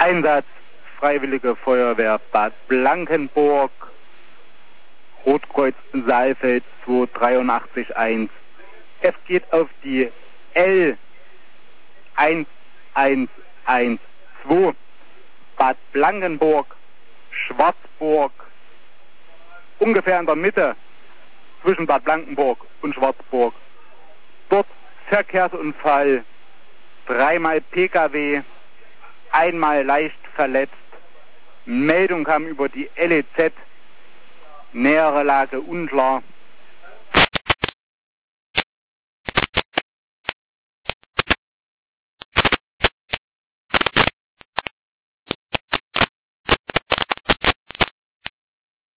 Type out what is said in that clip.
Einsatz Freiwillige Feuerwehr Bad Blankenburg, Rotkreuz Saalfeld 2881. Es geht auf die L1112 Bad Blankenburg, Schwarzburg, ungefähr in der Mitte zwischen Bad Blankenburg und Schwarzburg. Dort Verkehrsunfall, 3-mal Pkw, 1-mal leicht verletzt. Meldung kam über die LEZ, nähere Lage unklar.